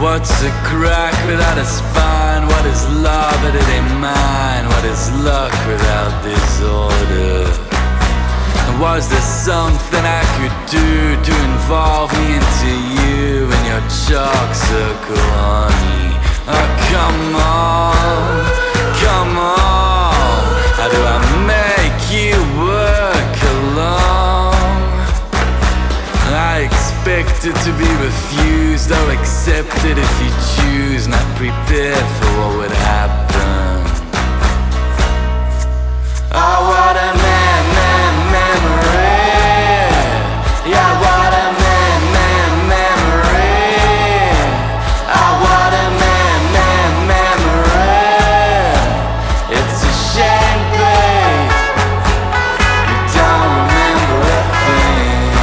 What's a crack without a spine? What is love but it ain't mine? What is luck without disorder? And was there something I could do to involve me into you and your chalk circle, honey? Oh, come on, come on. How do I make you work along? I expected to be refused or accepted if you choose, not prepared for what would happen. Oh, what a memory. Yeah, what a memory. Oh, what a memory. It's a shame, babe, you don't remember a thing.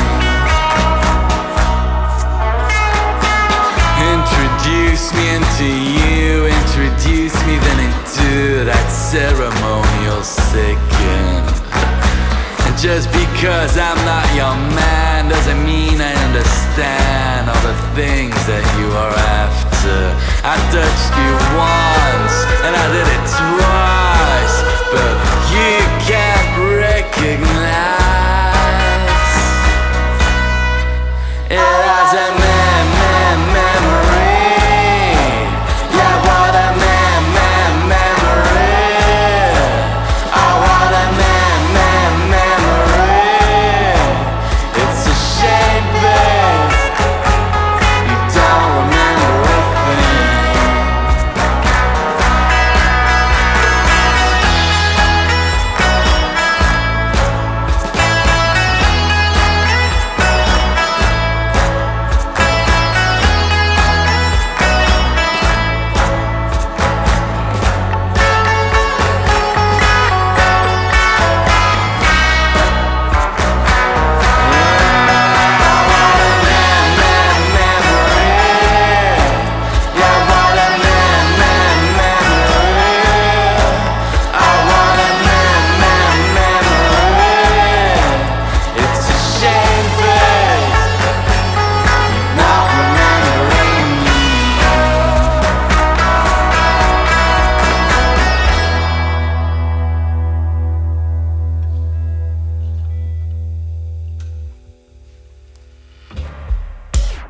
Introduce me into you, introduce me then into that ceremonial second. And just because I'm not your man doesn't mean I understand all the things that you are after. I touched you once and I did it twice.